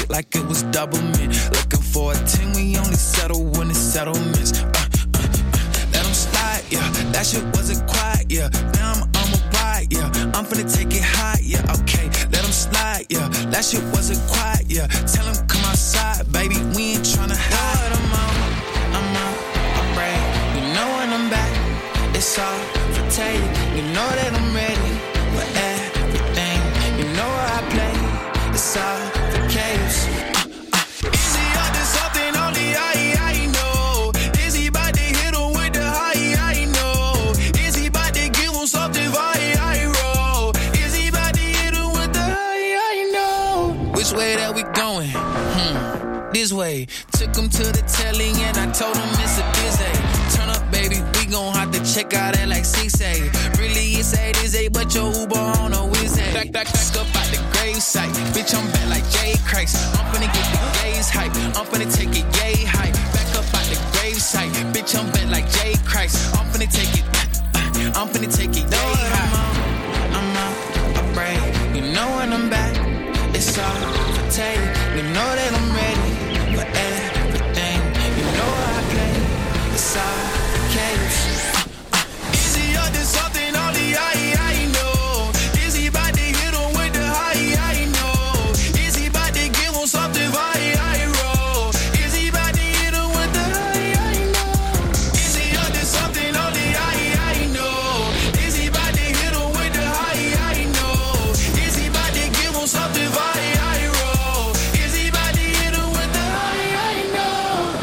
it like it was double mint. Looking for a 10, we only settle when it's settlements. Let them slide, yeah. That shit wasn't quiet, yeah. Now I'm on a ride, yeah. I'm finna take it high, yeah. Okay, let them slide, yeah. That shit wasn't quiet, yeah. Tell them come outside, baby. We ain't tryna hide. I'm out, I'm ready. You know when I'm back, it's all for take. You know that I'm ready for everything. You know where I play, it's all for chaos. Is he up to something only I know? Is he about to hit him with the high? I know. Is he about to give him something I roll? Is he about to hit him with the high? I know. Which way that we going? This way. Took him to the telly and I told him it's a busy. Turn up, baby, we gon' have to check out at like 6A. Really, it's 8 but your Uber on a Wednesday. Back up out the gravesite. Bitch, I'm back like Jay Christ. I'm finna get the gays hype. I'm finna take it yay hype. Back up out the gravesite. Bitch, I'm back like Jay Christ. I'm finna take it. I'm finna take it yay high. I'm out, I'm brave. You know when I'm back, it's all for take. You know that I'm ready for everything. You know how I play. It's all chaos. Is he up to something only I know? Is he about to hit him with the high? I know. Is he about to give him something I roll? Is he about to hit him with the high? I know. Is he up to something only I know? Is he about to hit him with the high? I know. Is he about to give him something I roll? Is he about to hit him with the high? I know.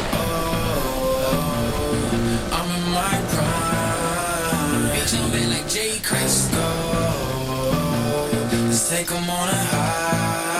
I'm in my prime. Bitch, I'm bad like J. Christ. Let's take him on a high.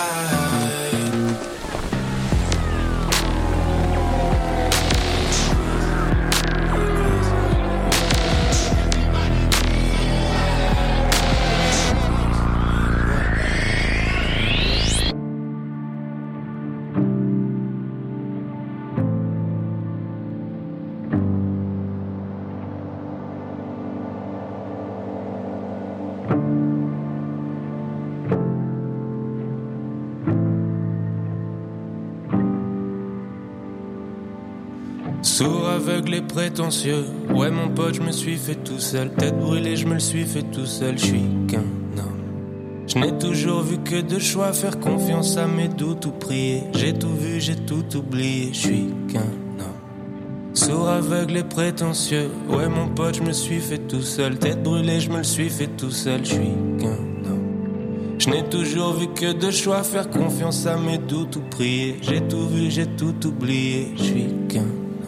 Sourd, aveugle et prétentieux. Ouais mon pote, je me suis fait tout seul. Tête brûlée, je me le suis fait tout seul. Je suis qu'un homme. Je n'ai toujours vu que deux choix. Faire confiance à mes doutes ou prier. J'ai tout vu, j'ai tout oublié. Je suis qu'un homme. Sourd, aveugle et prétentieux. Ouais mon pote, je me suis fait tout seul. Tête brûlée, je me le suis fait tout seul. Je suis qu'un homme. Je n'ai toujours vu que deux choix. Faire confiance à mes doutes ou prier. J'ai tout vu, j'ai tout oublié. Je suis qu'un.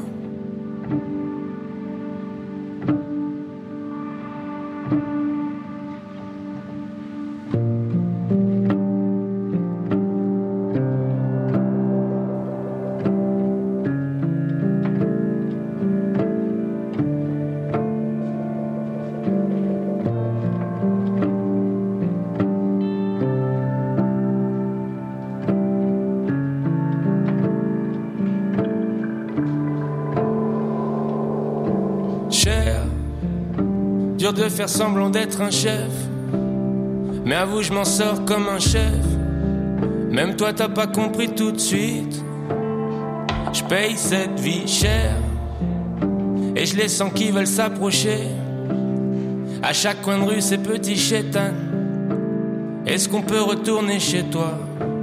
Dur de faire semblant d'être un chef, mais avoue je m'en sors comme un chef. Même toi t'as pas compris tout de suite. Je paye cette vie chère et je les sens qui veulent s'approcher. À chaque coin de rue ces petits chétans. Est-ce qu'on peut retourner chez toi?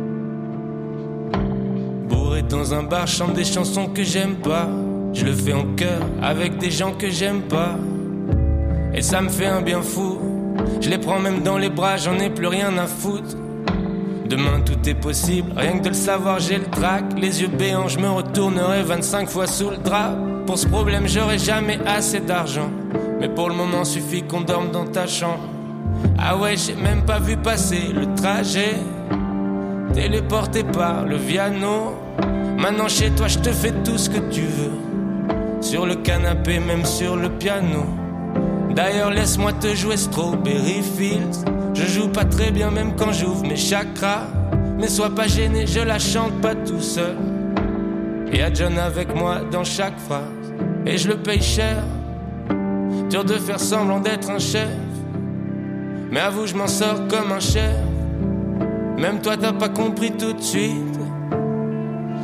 Bourré dans un bar, chante des chansons que j'aime pas. Je le fais en chœur avec des gens que j'aime pas. Et ça me fait un bien fou. Je les prends même dans les bras, j'en ai plus rien à foutre. Demain tout est possible, rien que de le savoir j'ai le trac. Les yeux béants, je me retournerai 25 fois sous le drap. Pour ce problème j'aurai jamais assez d'argent, mais pour le moment suffit qu'on dorme dans ta chambre. Ah ouais, j'ai même pas vu passer le trajet, téléporté par le Viano. Maintenant chez toi je te fais tout ce que tu veux, sur le canapé, même sur le piano. D'ailleurs laisse-moi te jouer Strawberry Fields. Je joue pas très bien même quand j'ouvre mes chakras, mais sois pas gêné, je la chante pas tout seul. Y'a John avec moi dans chaque phrase, et je le paye cher. Dur de faire semblant d'être un chef, mais avoue je m'en sors comme un chef. Même toi t'as pas compris tout de suite.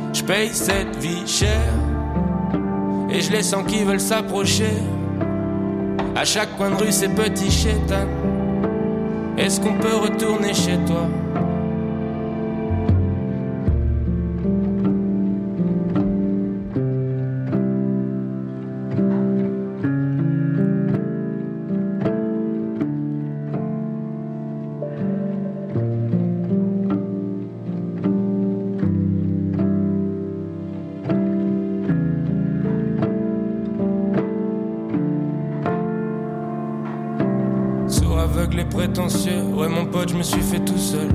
Je paye cette vie chère et je les sens qui veulent s'approcher. À chaque coin de rue ces petits chétans. Est-ce qu'on peut retourner chez toi? Aveugle et prétentieux, ouais mon pote, je me suis fait tout seul.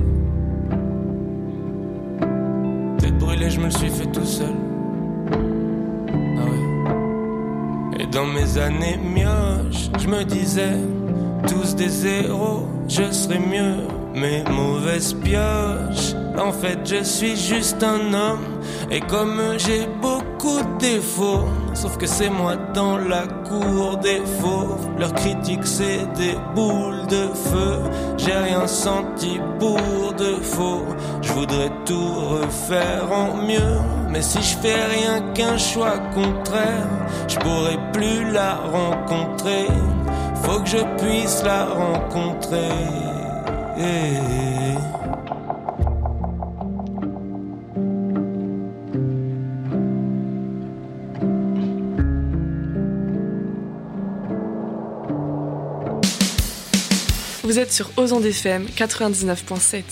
Tête brûlée, je me le suis fait tout seul. Ah ouais. Et dans mes années mioches, je me disais, tous des héros, je serais mieux. Mes mauvaises pioches, en fait je suis juste un homme. Et comme j'ai beaucoup de défauts, sauf que c'est moi dans la cour des fauves. Leurs critiques c'est des boules de feu. J'ai rien senti pour de faux. Je voudrais tout refaire en mieux. Mais si je fais rien qu'un choix contraire, je pourrais plus la rencontrer. Faut que je puisse la rencontrer. Vous êtes sur Ozon FM 99.7.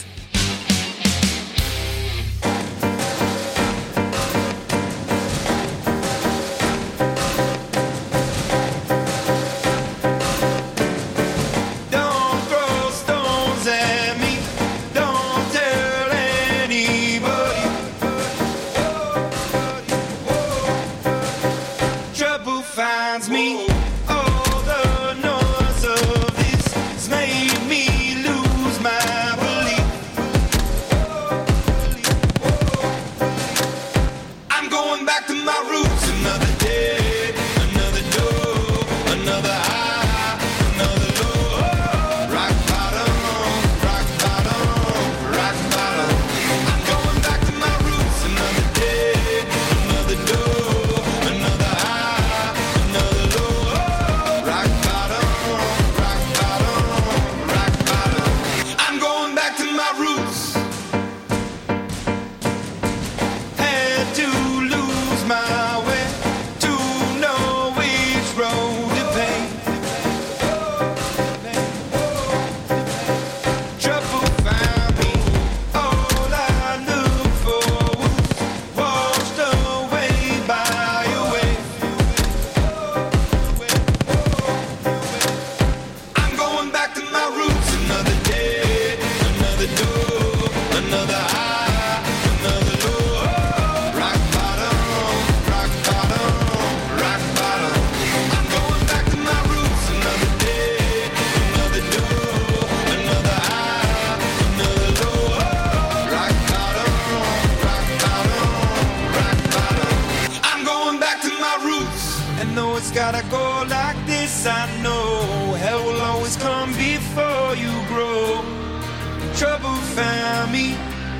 Gotta go like this, I know. Hell will always come before you grow. Trouble found me.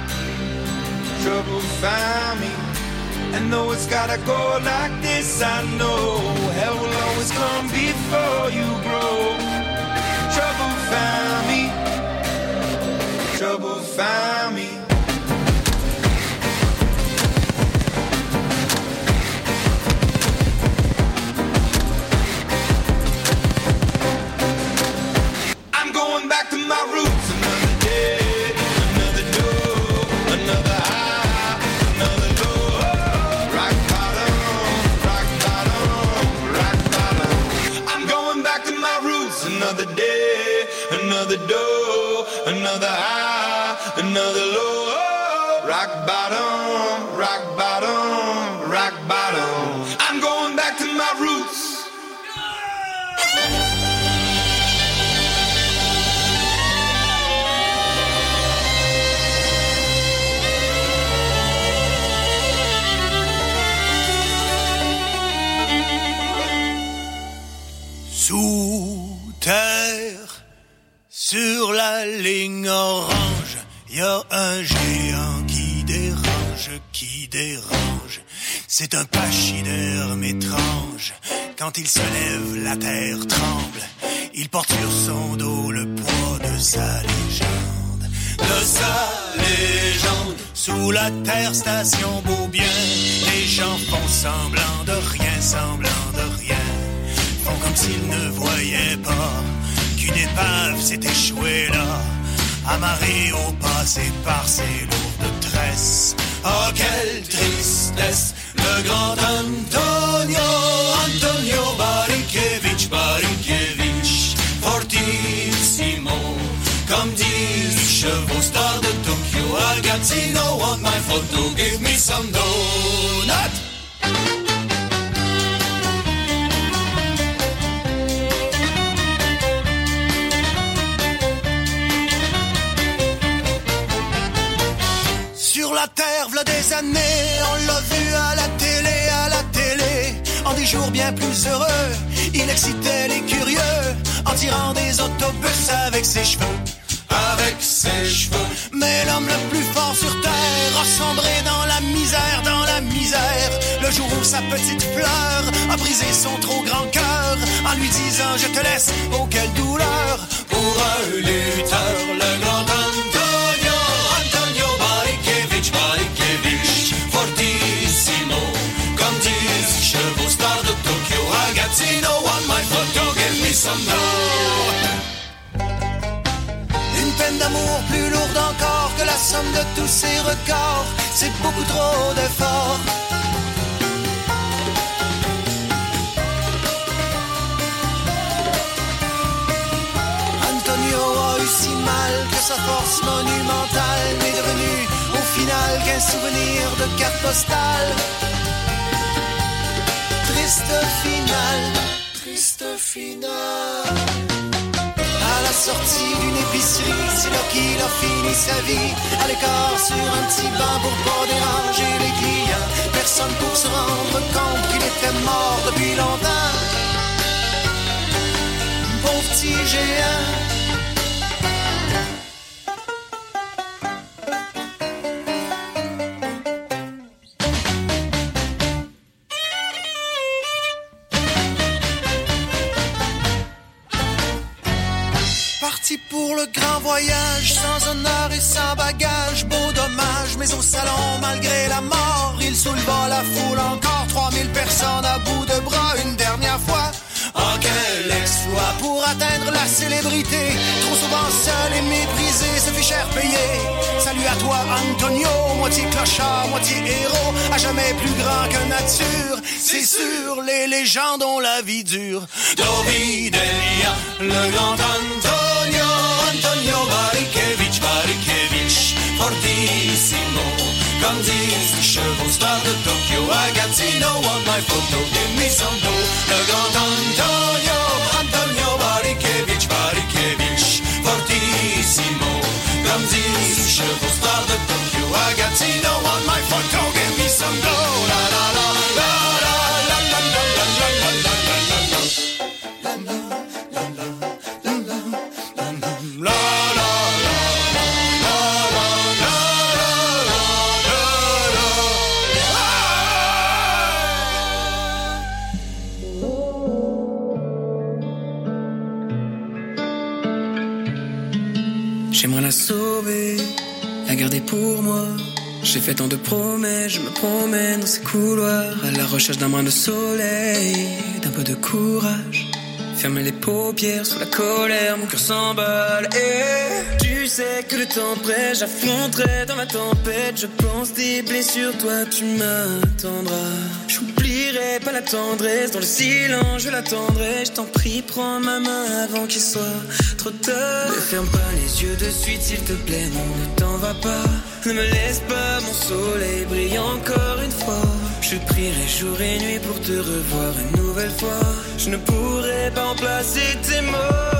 Trouble found me. And though it's gotta go like this, I know. Hell will always come before you grow. Trouble found me. Trouble found me. Back to my roots, another day, another door, another high, another low. Rock bottom, rock bottom, rock bottom. I'm going back to my roots, another day, another door, another high, another low. Rock bottom, rock bottom, rock bottom. I'm going back to my roots. Sous terre, sur la ligne orange, y a un géant qui dérange. l'ange qui dérange. C'est un pachyderme étrange. Quand il se lève, la terre tremble. Il porte sur son dos le poids de sa légende. De sa légende. Sous la terre, station Beaubien. Les gens font semblant de rien, semblant de rien. Font comme s'ils ne voyaient pas qu'une épave s'est échouée là, amarrée au passé par ses lourdes tresses. Oh, quelle tristesse! Le grand Antonio Barikevich, fortissimo, comme disent les chevaux stars de Tokyo. I got to know what my photo, give me some donut. Sur la terre, v'là des années, on l'a vu à la télé, en des jours bien plus heureux, il excitait les curieux, en tirant des autobus avec ses cheveux. Avec ses cheveux. Mais l'homme le plus fort sur terre a sombré dans la misère, le jour où sa petite fleur a brisé son trop grand cœur, en lui disant je te laisse, oh quelle douleur. Pour un lutteur, le grand Antonio Barikevich, fortissimo, comme disent les chevaux stars de Tokyo. I got to know on my photo, give me some more. Une peine d'amour plus lourde encore que la somme de tous ces records, c'est beaucoup trop d'efforts. Antonio a eu si mal que sa force monumentale n'est devenue au final qu'un souvenir de carte postale. Triste finale. À la sortie d'une épicerie, c'est là qu'il a fini sa vie. À l'écart sur un petit banc pour pas déranger les clients. Personne pour se rendre compte qu'il était mort depuis longtemps. Pauvre petit géant. Parti pour le grand voyage, sans honneur et sans bagage, beau dommage, mais au salon, malgré la mort, il souleva la foule encore, 3000 personnes à bout de bras, une dernière fois. Oh, quel exploit pour atteindre la célébrité, trop souvent seul et méprisé, ça fait cher payé. Salut à toi, Antonio, moitié clochard, moitié héros, à jamais plus grand que nature. C'est sûr, les légendes ont la vie dure. Dovidelia, le grand Antonio Barikevich, fortissimo, comme disent les chevaux stars de Tokyo. I got to know on my photo, give me some dough. Le grand Antonio Barikevich, fortissimo, comme disent les chevaux stars de Tokyo. I got to know on my photo, give me some dough. La la la la la la la la la la la la J'aimerais la sauver, la garder pour moi. J'ai fait tant de promesses, je me promène dans ces couloirs à la recherche d'un brin de soleil, d'un peu de courage. Fermer les paupières sous la colère, mon cœur s'emballe. Et tu sais que le temps presse, j'affronterai dans la tempête. Je pense des blessures, toi tu m'attendras. J'oublierai pas la tendresse, dans le silence je l'attendrai. Je t'en prie, prends ma main avant qu'il soit trop tard. Ne ferme pas les yeux de suite s'il te plaît, non, ne t'en va pas. Ne me laisse pas, mon soleil brille encore une fois. Je prierai jour et nuit pour te revoir une nouvelle fois. Je ne pourrai pas remplacer tes mots.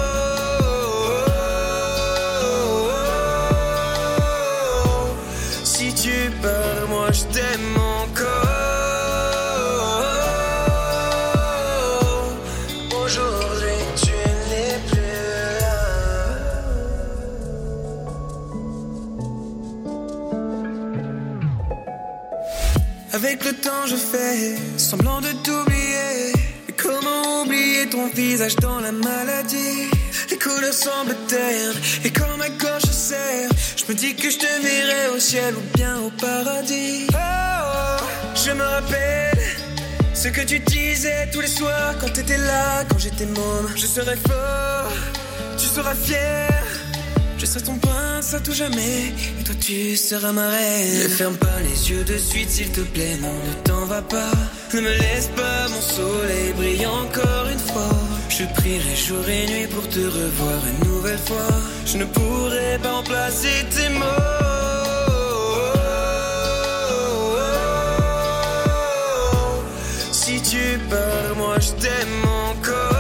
Si tu pars, moi je t'aime encore. Aujourd'hui tu n'es plus là. Avec le temps je fais semblant de t'oublier. Mais comment oublier ton visage dans la maladie? Les couleurs semblent ternes et quand ma gorge se serre, je me dis que je te verrai au ciel ou bien au paradis. Oh, je me rappelle ce que tu disais tous les soirs quand t'étais là, quand j'étais môme. Je serai fort, tu seras fier. Je serai ton prince à tout jamais, et toi tu seras ma reine. Ne ferme pas les yeux de suite s'il te plaît, non ne t'en va pas. Ne me laisse pas, mon soleil brille encore une fois. Je prierai jour et nuit pour te revoir une nouvelle fois. Je ne pourrai pas remplacer tes mots. Si tu pars, moi je t'aime encore.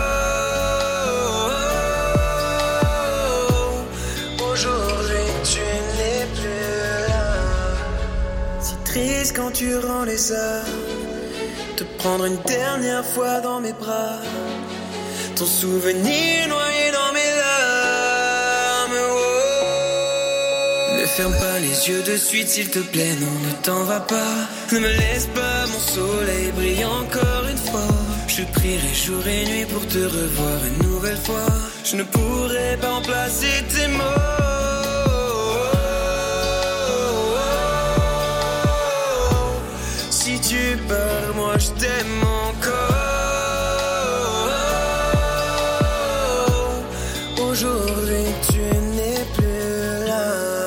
Triste quand tu rends les âmes, te prendre une dernière fois dans mes bras, ton souvenir noyé dans mes larmes. Oh. Ne ferme pas les yeux de suite s'il te plaît, non ne t'en va pas. Ne me laisse pas, mon soleil brille encore une fois. Je prierai jour et nuit pour te revoir une nouvelle fois. Je ne pourrai pas remplacer tes mots. Si tu pars, moi je t'aime encore. Aujourd'hui tu n'es plus là.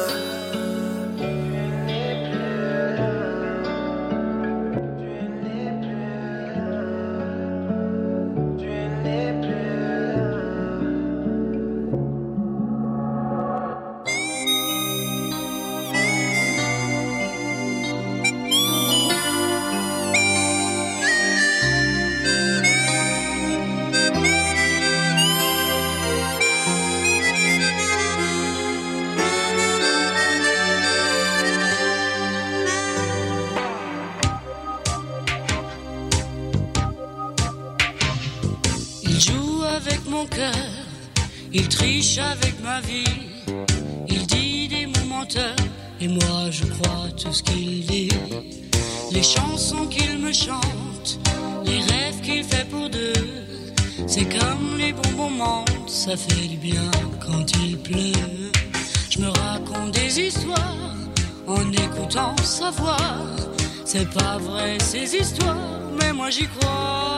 Il triche avec ma vie, il dit des mots menteurs, et moi je crois tout ce qu'il dit. Les chansons qu'il me chante, les rêves qu'il fait pour deux, c'est comme les bonbons mentent, ça fait du bien quand il pleut. Je me raconte des histoires en écoutant sa voix. C'est pas vrai ces histoires, mais moi j'y crois.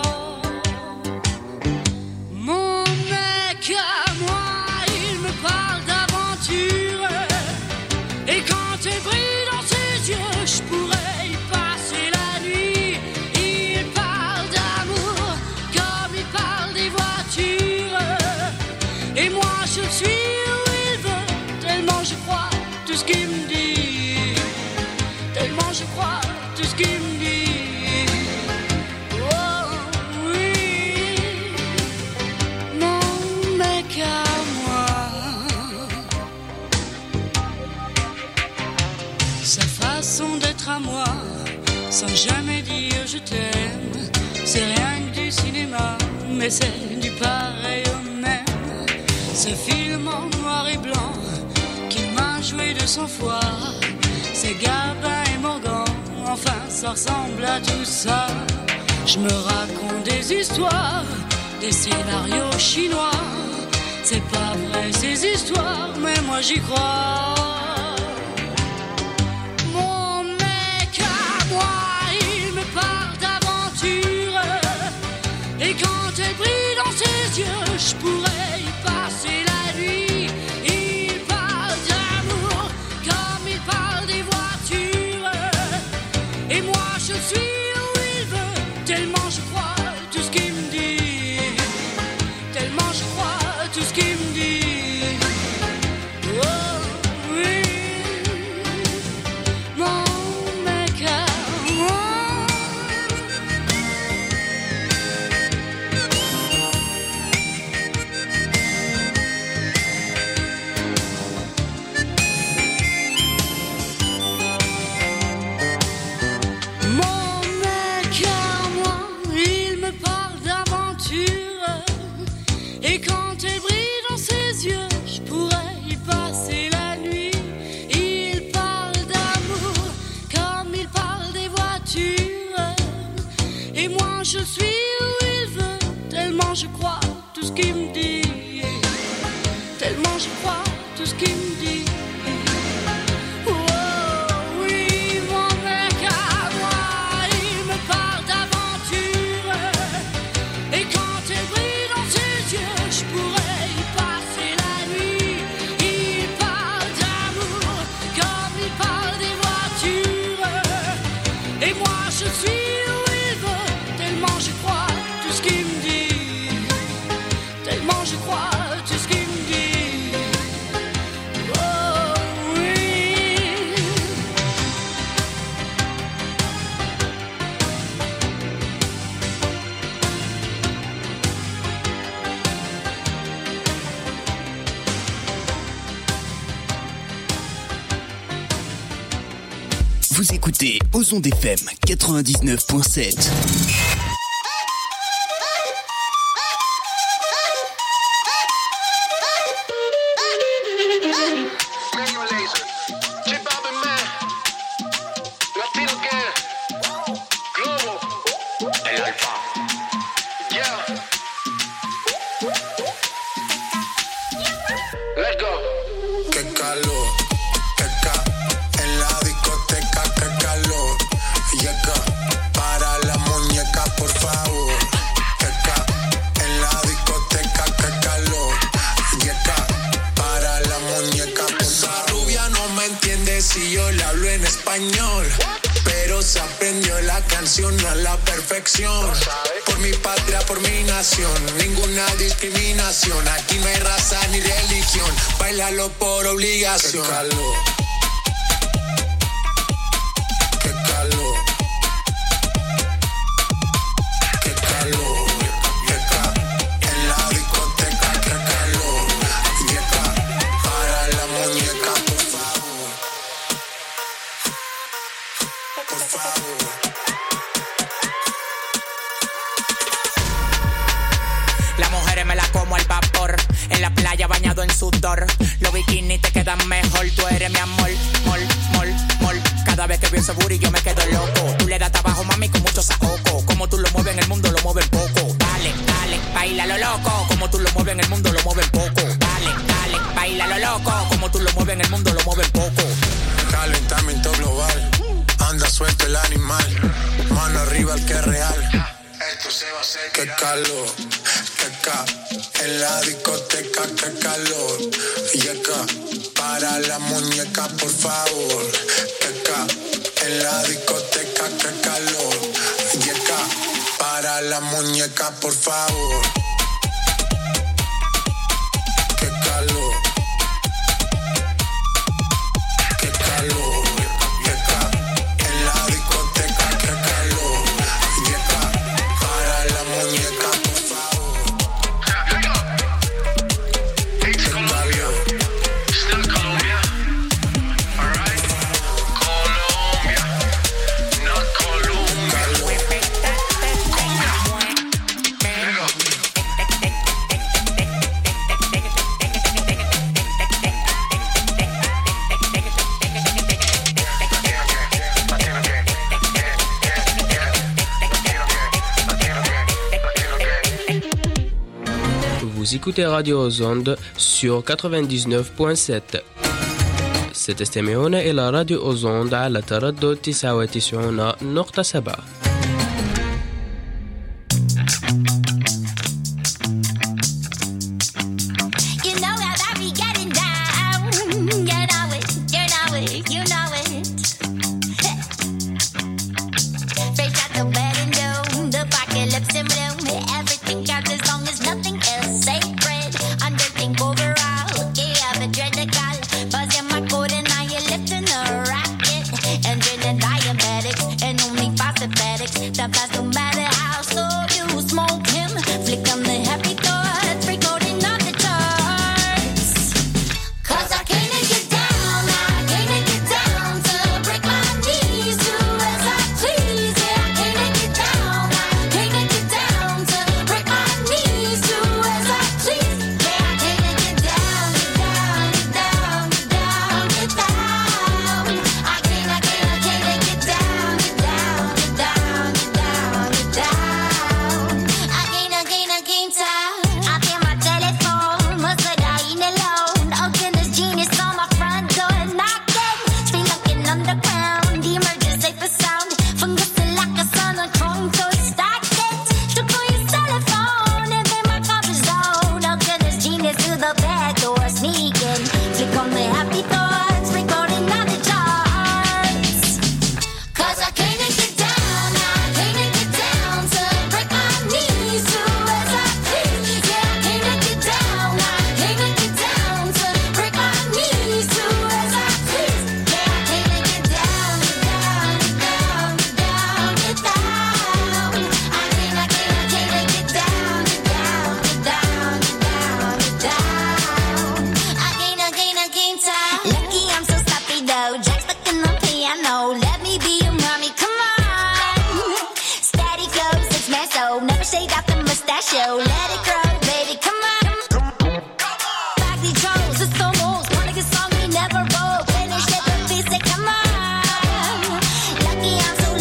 Mon mec à moi, il me parle d'aventure, et quand il brille dans ses yeux, je pourrais y passer la nuit. Il parle d'amour comme il parle des voitures, et moi je le suis où il veut, tellement je crois tout ce qu'il me dit, tellement je crois tout ce qu'il me dit. D'être à moi, sans jamais dire je t'aime, c'est rien que du cinéma, mais c'est du pareil au même. Ce film en noir et blanc qu'il m'a joué de son foi, c'est Gabin et Morgan, enfin ça ressemble à tout ça. Je me raconte des histoires, des scénarios chinois, c'est pas vrai ces histoires, mais moi j'y crois. Et quand elle brille dans ses yeux, je pourrais y passer la nuit. Il parle d'amour comme il parle des voitures, et moi je suis où il veut, tellement je crois tout ce qu'il me dit, tellement je crois tout ce qu'il me dit. Oh oui, mon mec à moi. Il d'aventure. Et moi je suis où il veut, tellement je crois tout ce qu'il me dit. Tellement je crois tout ce qu'il me dit. Oh oui, mon mec à moi, il me parle d'aventure. Et quand elle brille dans ses yeux, je pourrais y passer la nuit. Il parle d'amour comme il parle des voitures. Et moi je suis où il veut, tellement je crois tout ce qu'il me dit. Tellement je crois tout ce qu'il me dit. Vous écoutez Ozon FM 99.7. Si yo le hablo en español, pero se aprendió la canción a la perfección. Por mi patria, por mi nación, ninguna discriminación. Aquí no hay raza ni religión, bailalo por obligación. Qué calor, qué calor, qué calor, en la discoteca, qué calor, para la muñeca, por favor. Por favor. Las mujeres me la como al vapor, en la playa bañado en sudor. Los bikinis te quedan mejor, tú eres mi amor, mol, mol, mol. Cada vez que veo ese booty yo me quedo loco. Tú le das trabajo, mami, con mucho saoco. Como tú lo mueves en el mundo, lo mueves poco. Dale, dale, baila lo loco. Como tú lo mueves en el mundo, lo mueves poco. Dale, dale, baila lo loco. Como tú lo mueves en el mundo, lo mueves poco. Calentamiento global, anda suelto el animal. Mano arriba el que es real. Esto se va a hacer. Qué calor, en la discoteca, qué calor. Y acá, para la muñeca, por favor. En la discoteca, qué calor. Y acá, para la muñeca, por favor. Qué calor, qué calor. Y acá, en la discoteca, qué calor. Y acá, para la muñeca, por favor. It's Colombia. Still Colombia. Alright. Colombia. Not Colombia. Vous écoutez Radio Ozonde sur 99.7. ستستمعون إلى راديو أوزوند على تردد 99.7.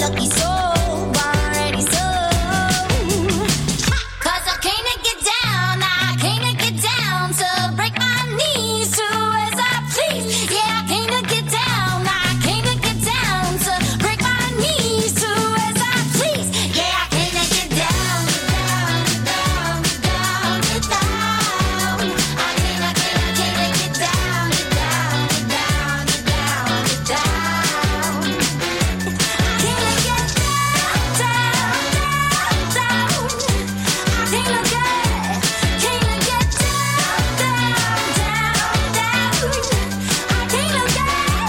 lucky soul, already sold. 'Cause I came to get down, I came to get down, to break my knees, to as I please. Yeah, I came to get down, I came to get down, to break my knees, to as I please. Yeah, I came to get down, down, down, down, down. I came to get down, down, down, down, down. I came to get down, down, down, down. I came to get down, down, down, down. I came to get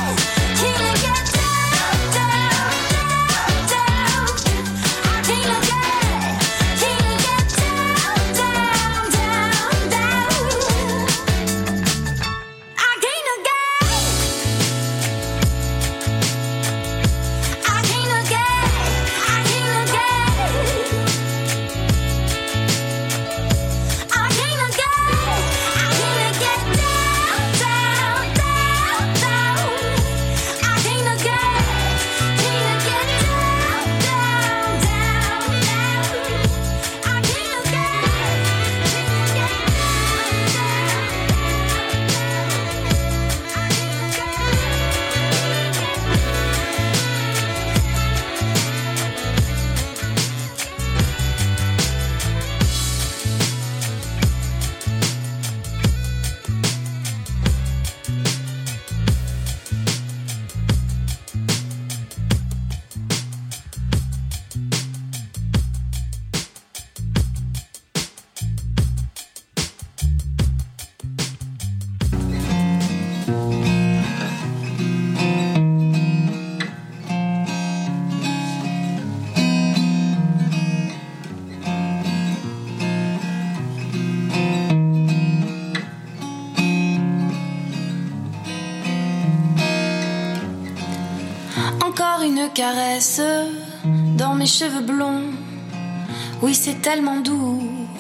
Encore une caresse dans mes cheveux blonds. Oui, c'est tellement doux.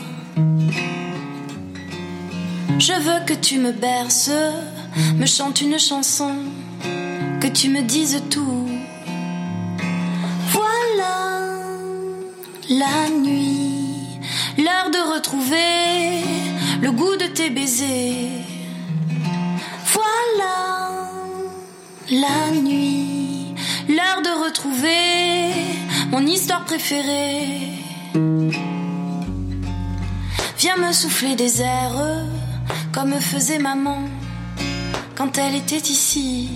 Je veux que tu me berces, me chantes une chanson, que tu me dises tout. Voilà la nuit, l'heure de retrouver le goût de tes baisers. Voilà la nuit, l'heure de retrouver mon histoire préférée. Viens me souffler des airs comme faisait maman quand elle était ici.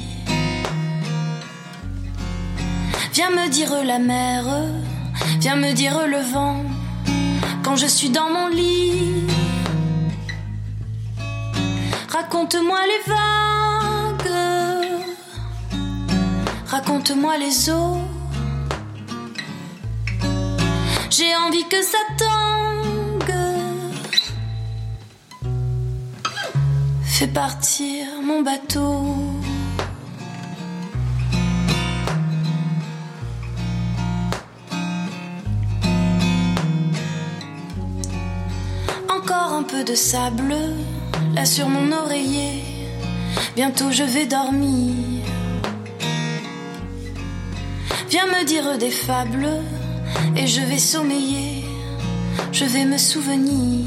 Viens me dire la mer, viens me dire le vent quand je suis dans mon lit. Raconte-moi les vagues, raconte-moi les eaux. J'ai envie que ça tangue. Fais partir mon bateau. Encore un peu de sable là sur mon oreiller. Bientôt je vais dormir. Viens me dire des fables et je vais sommeiller. Je vais me souvenir.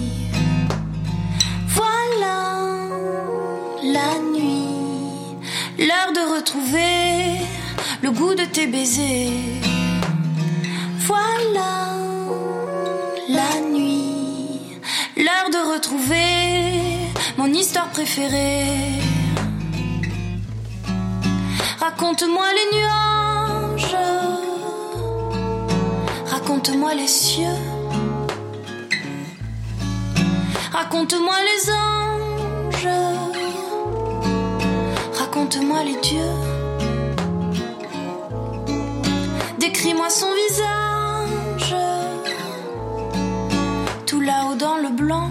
Voilà la nuit, l'heure de retrouver le goût de tes baisers. Voilà la nuit, l'heure de retrouver mon histoire préférée. Raconte-moi les nuages, raconte-moi les cieux, raconte-moi les anges, raconte-moi les dieux. Décris-moi son visage, tout là-haut dans le blanc.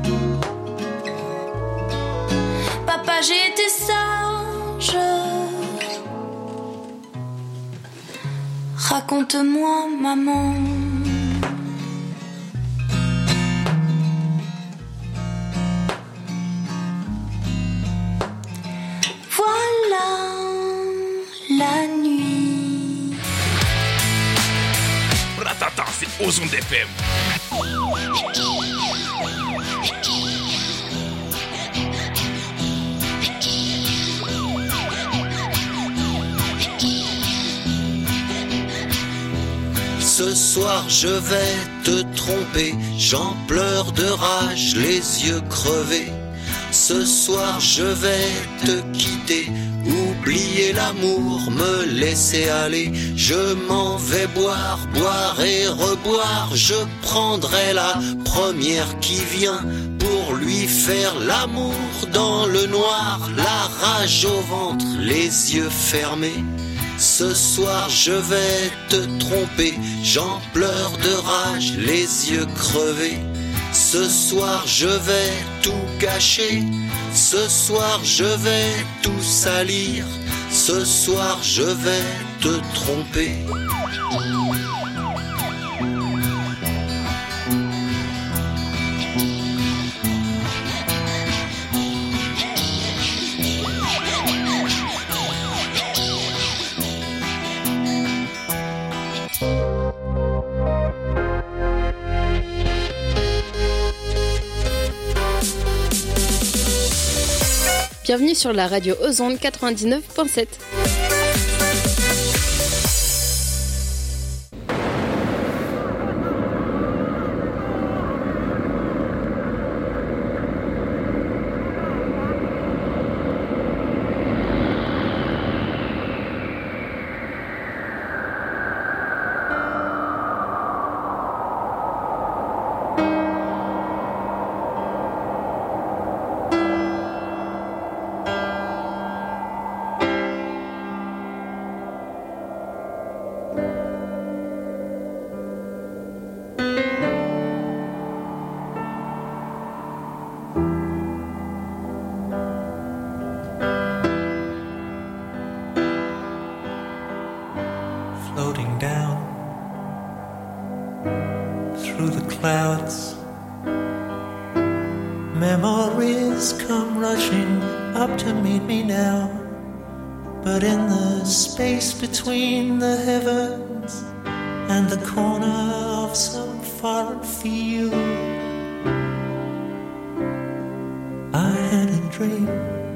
Papa, j'ai été sage. Raconte-moi, maman. Voilà la nuit. aux ondes FM. Ce soir je vais te tromper, j'en pleure de rage, les yeux crevés. Ce soir je vais te quitter, oublier l'amour, me laisser aller. Je m'en vais boire, boire et reboire. Je prendrai la première qui vient pour lui faire l'amour dans le noir. La rage au ventre, les yeux fermés. Ce soir je vais te tromper, j'en pleure de rage, les yeux crevés. Ce soir je vais tout gâcher, ce soir je vais tout salir, ce soir je vais te tromper. Bienvenue sur la radio Ozonde 99.7. Between the heavens and the corner of some foreign field, I had a dream.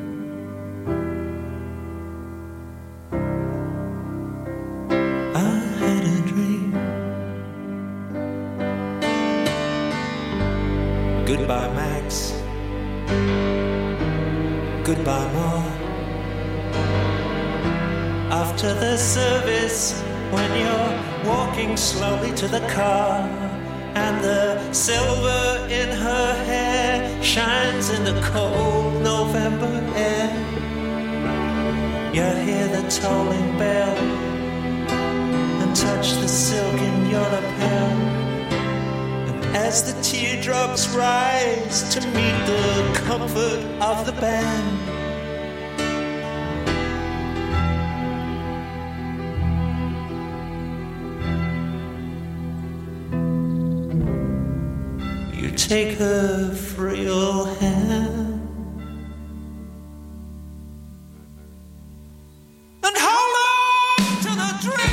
I had a dream. Goodbye, Max. Goodbye, Ma. After the service, when you're walking slowly to the car, and the silver in her hair shines in the cold November air, you hear the tolling bell and touch the silk in your lapel. And as the teardrops rise to meet the comfort of the band, take her frail hand and hold on to the dream.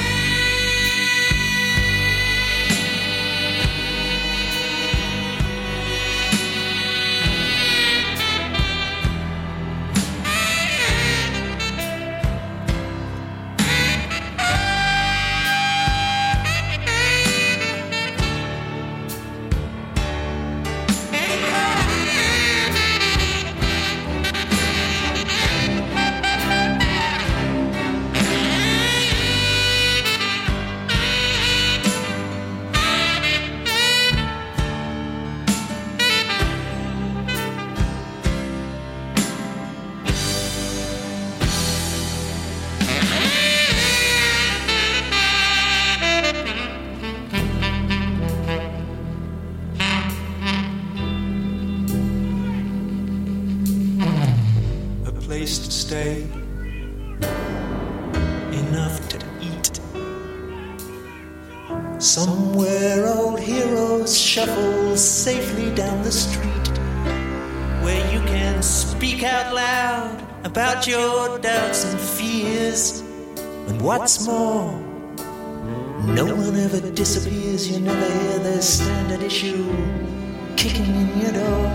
Somewhere old heroes shuffle safely down the street, where you can speak out loud about your doubts and fears. And what's more, No one ever disappears, you never hear the standard issue kicking in your door.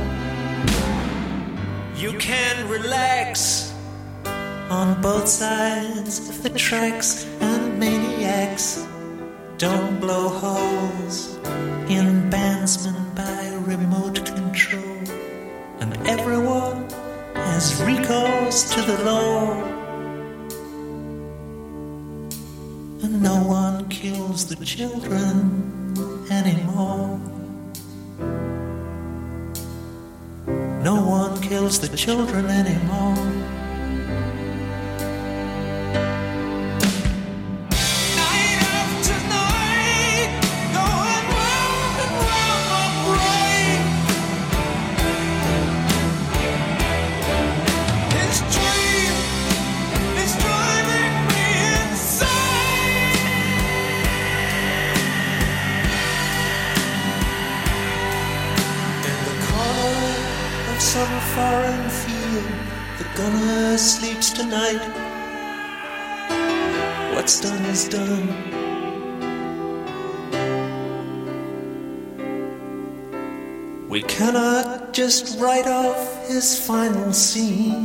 You can relax on both sides of the tracks, and maniacs don't blow holes in bandsmen by remote control. And everyone has recourse to the law, and no one kills the children anymore. No one kills the children anymore. Some foreign field, the gunner sleeps tonight. What's done is done. We cannot just write off his final scene.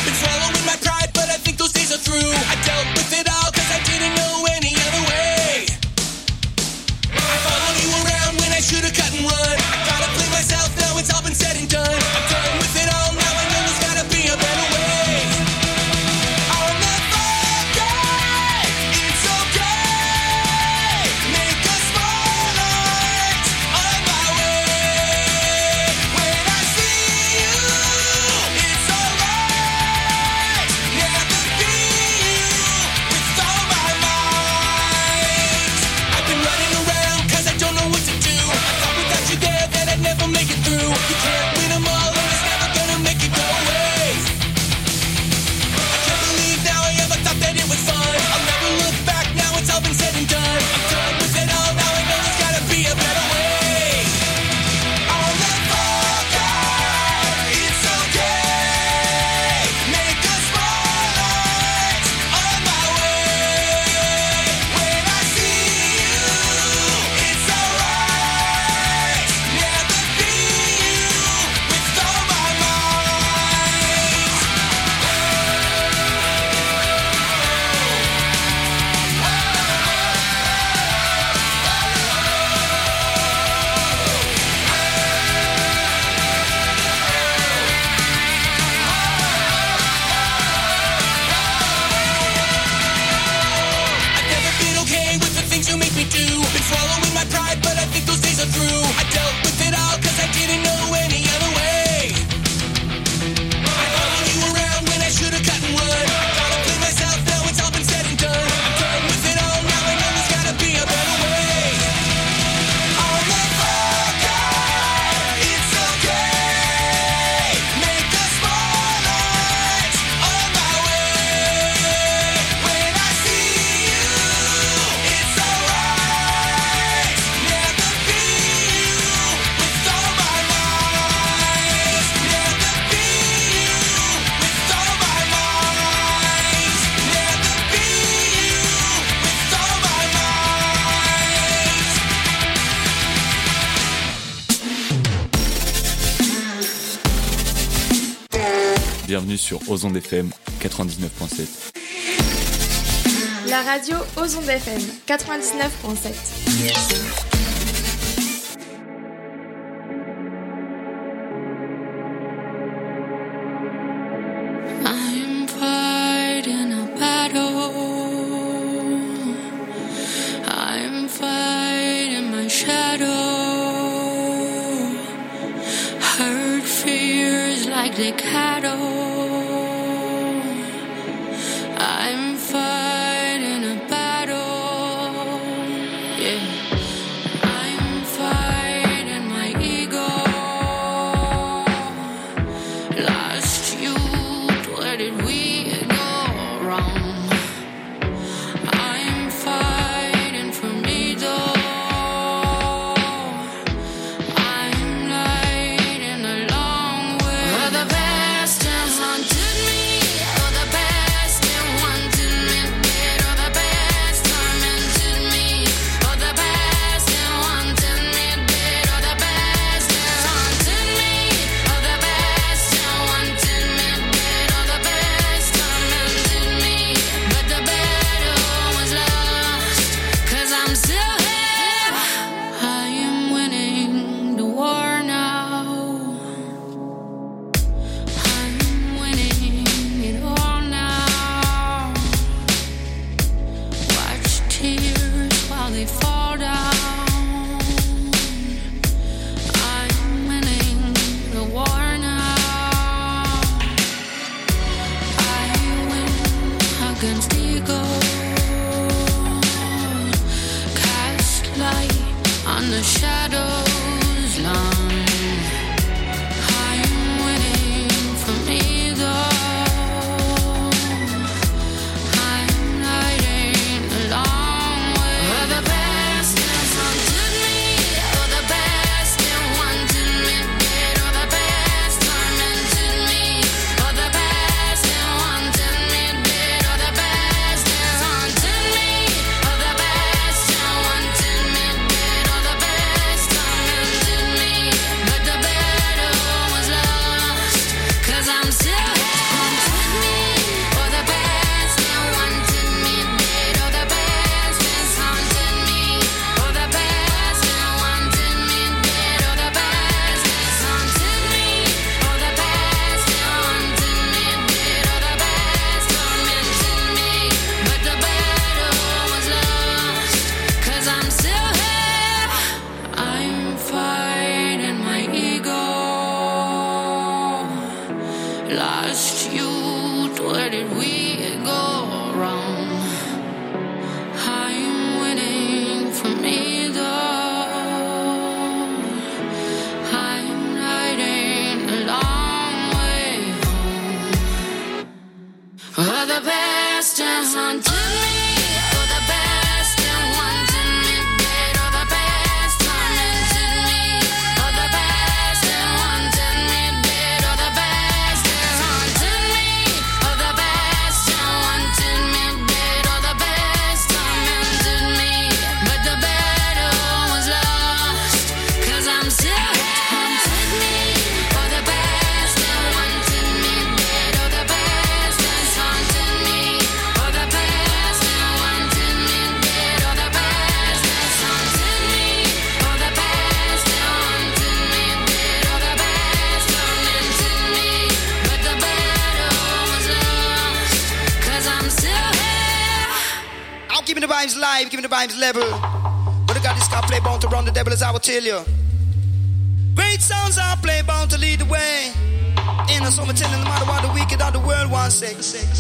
Been swallowing my pride, but I think those days are through. I dealt with it all cause I didn't know any other way. I followed you around when I should've cut and run. I gotta play myself, now it's all been said and done. I'm done with it all, now I know there's gotta be a better way. I'll never die, it's okay. Make a small art on my way. When I see you, it's alright. Never be you with all my might. I've been running around cause I don't know what to do. I thought without you there that I'd never make it through. You can't win them all and it's never gonna make it go away. I can't believe now I ever thought that it was fun. I'll never look back, now it's all been said and done. I'm done with it all, now I know there's gotta be a better way. I'll never die, it's okay. Make a small art on my way. When I see you, it's alright. Never be you with all my might. I've never been okay with the things you make me do. Been swallowing my pride, but I think those days are through. I dealt with it all cause I didn't know any other way. I followed you around when I should've cut and run. I gotta play myself, now it's all been said and done. I'm done with it all, now I know there's gotta be a better way. I'll never die, it's okay. Make a small art on my way. When I see you, it's alright. Never be you with all my might. Never be you with all my might. Never be you with all my might. Bienvenue sur Ozon FM 99.7. La radio Ozon FM 99.7. I'm fighting a battle. I'm fighting my shadow. Hurt fears like the cattle. I'm fighting a battle. Yeah. I'm fighting my ego. Lost youth, where did we go wrong? I'm fighting for me though. I'm lighting a long way. For the past has haunted me. For the past that wanted me dead. For the past tormented me. For the past that wanted me dead. For the past that haunted me. For the past that wanted me dead. For the past tormented me. But the battle was lost, 'cause I'm still here. I am winning the war now. I'm winning it all now. Watch tears while they fall down. I'm winning the war now. I win against ego. Cast light on the shadows long. I'm winning from ego. I'm lighting a long way. For the past has haunted me. For the past that wanted me dead. For the past tormented me. For the past that wanted me dead. For the past that haunted me. For the past that wanted me dead. For the past tormented the best and haunted me. You're the best and wanted me dead. You're the best tormented me. You're the best and wanted me dead. You're the best and haunted me. You're the best and wanted me dead. You're the best tormented me. But the battle was lost, 'cause I'm still haunted me. You're the best and wanted me dead. You're the best that's haunted me. You're the best and wanted me dead. You're the best that's haunted me. You're the best and wanted me dead. You're the best tormented me. But the battle was lost, 'cause I'm still here. I'm keeping the vibes live, keeping the vibes level. But I got this guy play bound to run the devil, as I will tell you. Great sounds I play bound to lead the way. Ain't no summer telling no matter what the wicked or the world wants say.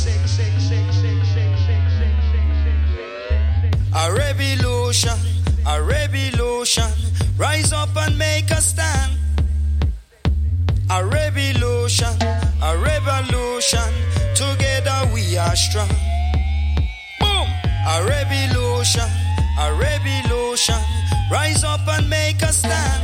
A revolution, a revolution. Rise up and make a stand. A revolution, a revolution. Together we are strong. Boom! A revolution, a revolution. Rise up and make a stand.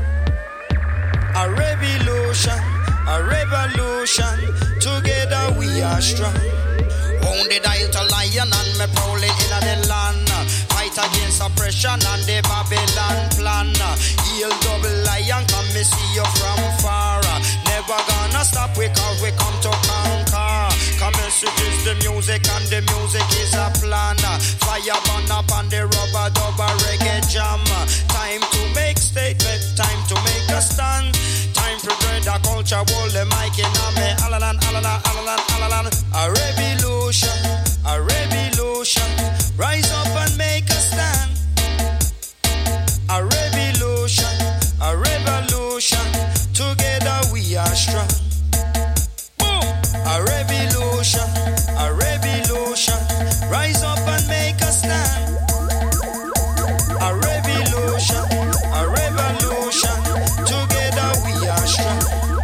A revolution, a revolution. Together we are strong. Wounded I to lion and me prowling in the land. Fight against oppression and the Babylon plan. Heal double lion, come me see you from far. Never gonna stop, we come to conquer. Come message is the music and the music is a plan. Fire burn up on the rubber dubber reggae jam. Time to make statement, time to make a stand. Time to spread the culture, hold the mic in a me. Alalan, alalan, alalan, alalan. A revolution, a revolution. Rise up and make a stand. A revolution, a revolution. Together we are strong. Boom! A revolution, a revolution. Rise up and make a stand. A revolution, a revolution. Together we are strong.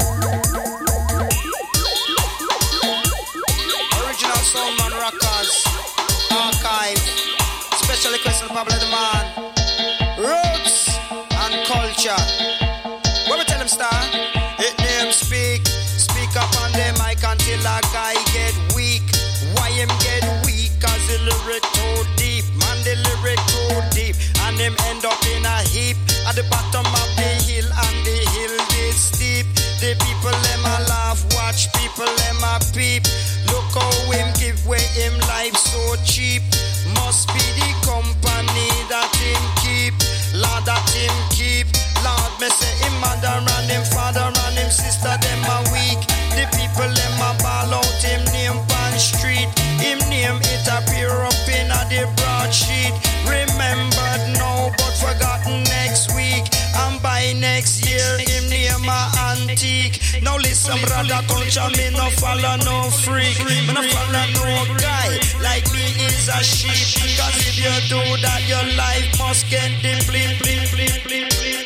Original Soundman Rockers, Archive, special request from Pablo the Man, Roots and Culture. What we tell them, star? It name speak up on the mic until a guy get weak. Why him get weak? 'Cause the lyric too deep, man, the lyric too deep. And him end up in a heap at the bottom of the hill, and the hill is steep. The people them a laugh, watch people them a peep. Look how him give way him life so cheap. Must be the company that him keep, Lord that him keep. Lord me say him mother and him father and him sister them a weak. The people them a ball out him name pan street. Him name it appear up in a the broadsheet. Remembered now but forgotten next week. And by next year him name a antique. Now listen brother culture, me no follow no freak. Me no follow no guy like me is a sheep. 'Cause if you do that your life must get the blink, blink, blink, blink, blink.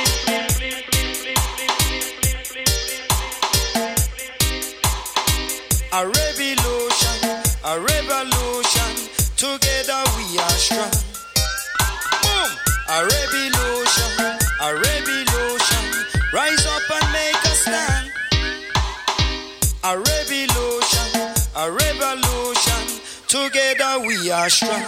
A revolution, a revolution. Together we are strong. Boom! A revolution, a revolution. Rise up and make a stand. A revolution, a revolution. Together we are strong.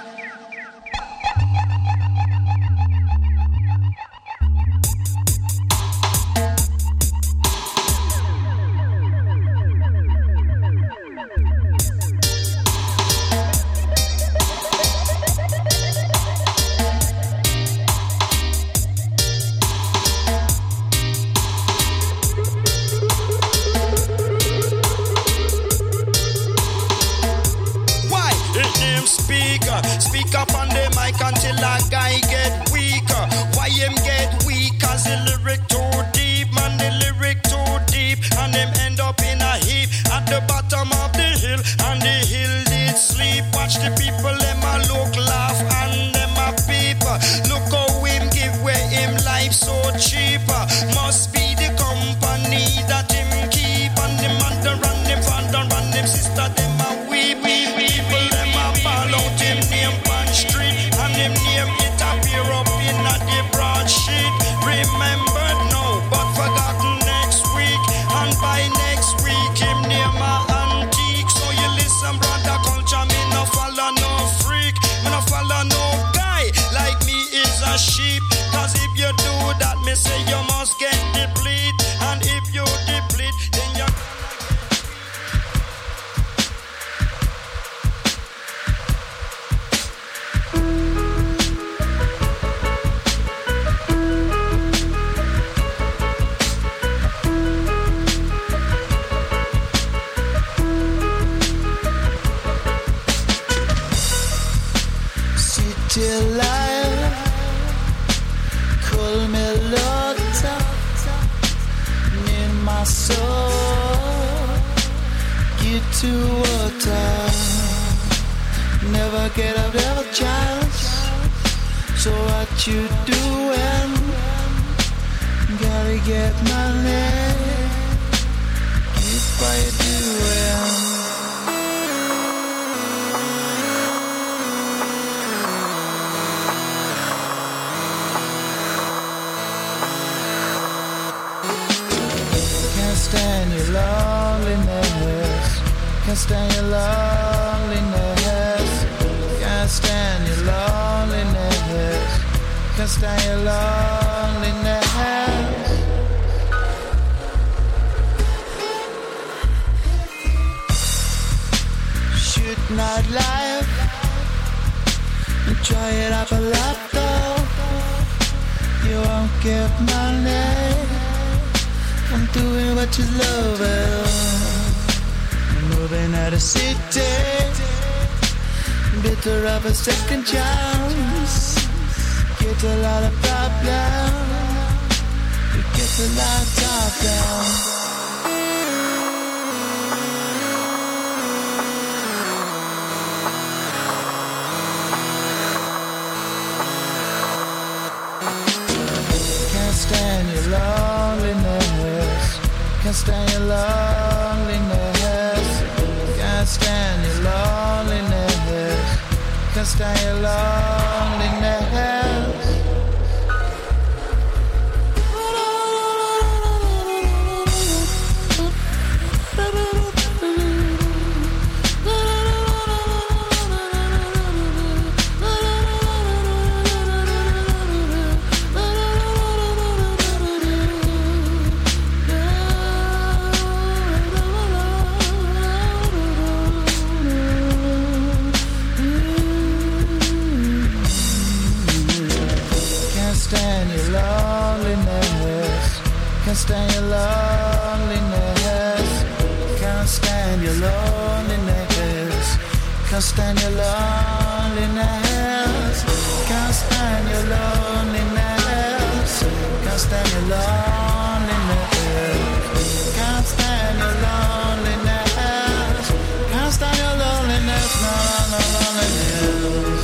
Speak up on the mic until a guy get weaker. Why him get weak? 'Cause the lyric too deep, man, the lyric too deep. And them end up in a heap at the bottom of the hill. And the hill did sleep. Watch the people, them a look, laugh, and them a peep. Look how him give way him life so cheap. Must be the company that him keep. And them mother and them father and them sister, them a weak. say you must get deplete. And if you deplete, then you till I call me Lotta in my soul. Get to water, never get out of a chance. So what you doing? Gotta get money. Keep what you doing. Stand your loneliness. Can't stand your loneliness. Can't stand your loneliness. Can't stand your loneliness. Shoot not life. Enjoy it up a lot though. You won't get money. I'm doing what you love. I'm moving out of city. Bitter of a second chance. Get a lot of problems. You get a lot of talk down. Can't stand your loneliness. Can't stand your loneliness. Can't stand your loneliness. Can't stand your loneliness. Can't stand your loneliness. Can't stand your loneliness. Can't stand your loneliness. Can't stand your loneliness. Can't stand your loneliness. Can't stand your loneliness. Can't stand your loneliness. No, no, no, loneliness.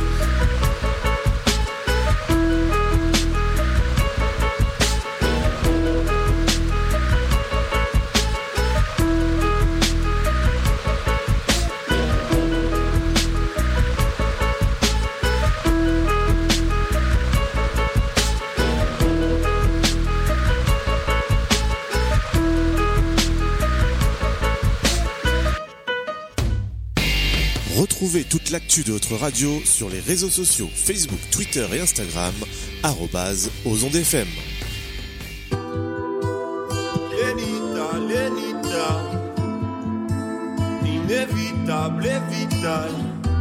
Retrouvez toute l'actu de votre radio sur les réseaux sociaux Facebook, Twitter et Instagram @OsonDFM. Lenita, Lenita, inévitable et vital.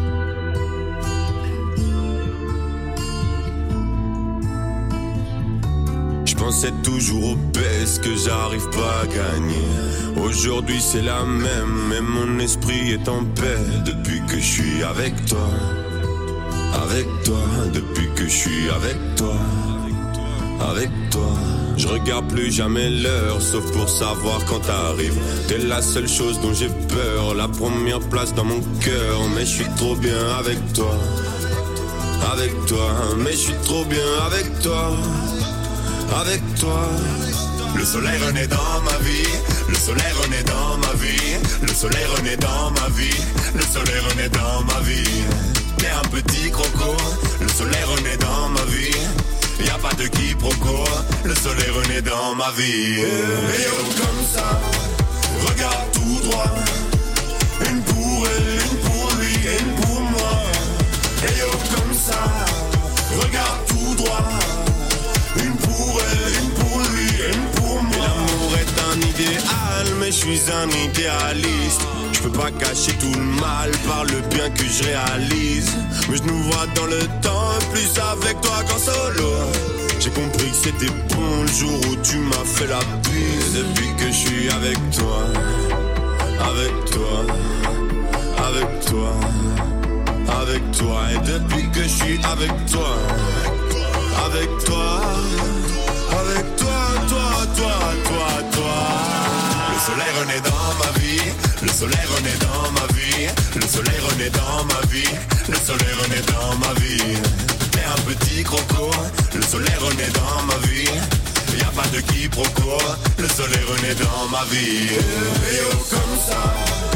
Je pensais toujours aux baisses que j'arrive pas à gagner. Aujourd'hui c'est la même, mais mon esprit est en paix depuis que je suis avec toi. Avec toi, depuis que je suis avec toi. Avec toi, je regarde plus jamais l'heure, sauf pour savoir quand t'arrives. T'es la seule chose dont j'ai peur, la première place dans mon cœur. Mais je suis trop bien avec toi. Avec toi, mais je suis trop bien avec toi. Avec toi. Le soleil renaît dans ma vie. Le soleil renaît dans ma vie. Le soleil renaît dans ma vie. Le soleil renaît dans ma vie. T'es un petit croco. Le soleil renaît dans ma vie. Y'a pas de quiproquo. Le soleil renaît dans ma vie. Et oh comme ça, regarde tout droit. Une pour elle, une pour lui et une pour moi. Et oh comme ça, regarde tout droit. Une pour elle. je suis un idéaliste. Je peux pas cacher tout le mal par le bien que je réalise. Mais je nous vois dans le temps, plus avec toi qu'en solo. J'ai compris que c'était bon le jour où tu m'as fait la bise. Depuis que je suis avec toi, avec toi, avec toi, avec toi. Et depuis que je suis avec toi, avec toi, avec toi, toi. Le soleil renaît dans ma vie, le soleil renaît dans ma vie, le soleil renaît dans ma vie, le soleil renaît dans ma vie. T'es un petit croco, le soleil renaît dans ma vie. Y'a pas de quiproquo, le soleil renaît dans ma vie. Et oh comme ça,